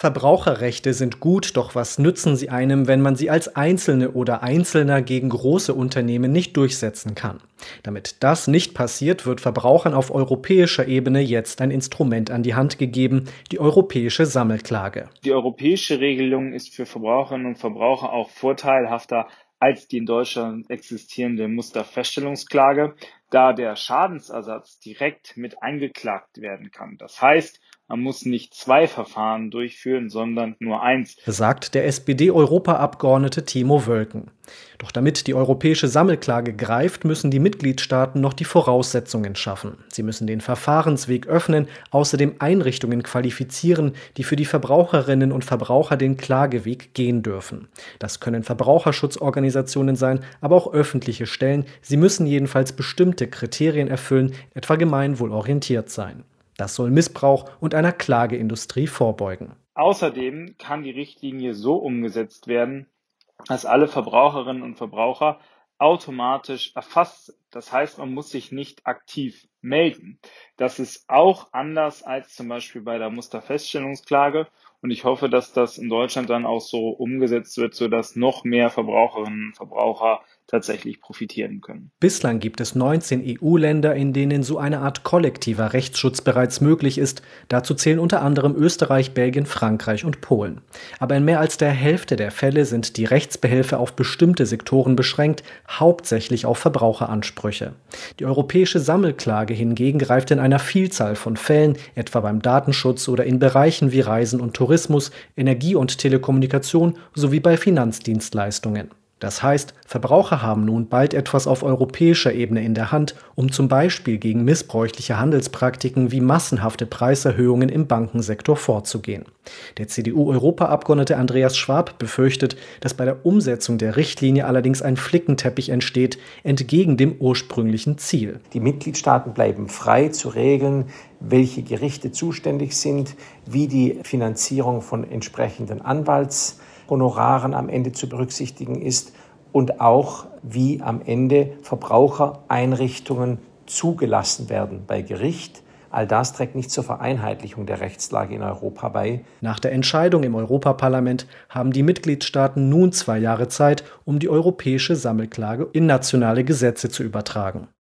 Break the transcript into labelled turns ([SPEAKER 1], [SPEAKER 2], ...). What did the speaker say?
[SPEAKER 1] Verbraucherrechte sind gut, doch was nützen sie einem, wenn man sie als Einzelne oder Einzelner gegen große Unternehmen nicht durchsetzen kann? Damit das nicht passiert, wird Verbrauchern auf europäischer Ebene jetzt ein Instrument an die Hand gegeben, die europäische Sammelklage.
[SPEAKER 2] Die europäische Regelung ist für Verbraucherinnen und Verbraucher auch vorteilhafter als die in Deutschland existierende Musterfeststellungsklage, da der Schadensersatz direkt mit eingeklagt werden kann. Das heißt, man muss nicht zwei Verfahren durchführen, sondern nur eins,
[SPEAKER 1] Sagt der SPD-Europaabgeordnete Timo Wölken. Doch damit die europäische Sammelklage greift, müssen die Mitgliedstaaten noch die Voraussetzungen schaffen. Sie müssen den Verfahrensweg öffnen, außerdem Einrichtungen qualifizieren, die für die Verbraucherinnen und Verbraucher den Klageweg gehen dürfen. Das können Verbraucherschutzorganisationen sein, aber auch öffentliche Stellen. Sie müssen jedenfalls bestimmte Kriterien erfüllen, etwa gemeinwohlorientiert sein. Das soll Missbrauch und einer Klageindustrie vorbeugen.
[SPEAKER 2] Außerdem kann die Richtlinie so umgesetzt werden, dass alle Verbraucherinnen und Verbraucher automatisch erfasst sind. Das heißt, man muss sich nicht aktiv melden. Das ist auch anders als zum Beispiel bei der Musterfeststellungsklage. Und ich hoffe, dass das in Deutschland dann auch so umgesetzt wird, sodass noch mehr Verbraucherinnen und Verbraucher tatsächlich profitieren können.
[SPEAKER 1] Bislang gibt es 19 EU-Länder, in denen so eine Art kollektiver Rechtsschutz bereits möglich ist. Dazu zählen unter anderem Österreich, Belgien, Frankreich und Polen. Aber in mehr als der Hälfte der Fälle sind die Rechtsbehelfe auf bestimmte Sektoren beschränkt, hauptsächlich auf Verbraucheransprüche. Die europäische Sammelklage hingegen greift in einer Vielzahl von Fällen, etwa beim Datenschutz oder in Bereichen wie Reisen und Tourismus, Energie und Telekommunikation sowie bei Finanzdienstleistungen. Das heißt, Verbraucher haben nun bald etwas auf europäischer Ebene in der Hand, um zum Beispiel gegen missbräuchliche Handelspraktiken wie massenhafte Preiserhöhungen im Bankensektor vorzugehen. Der CDU-Europaabgeordnete Andreas Schwab befürchtet, dass bei der Umsetzung der Richtlinie allerdings ein Flickenteppich entsteht, entgegen dem ursprünglichen Ziel.
[SPEAKER 3] Die Mitgliedstaaten bleiben frei zu regeln, welche Gerichte zuständig sind, wie die Finanzierung von entsprechenden Anwaltshonoraren am Ende zu berücksichtigen ist und auch, wie am Ende Verbrauchereinrichtungen zugelassen werden bei Gericht. All das trägt nicht zur Vereinheitlichung der Rechtslage in Europa bei.
[SPEAKER 1] Nach der Entscheidung im Europaparlament haben die Mitgliedstaaten nun 2 Jahre Zeit, um die europäische Sammelklage in nationale Gesetze zu übertragen.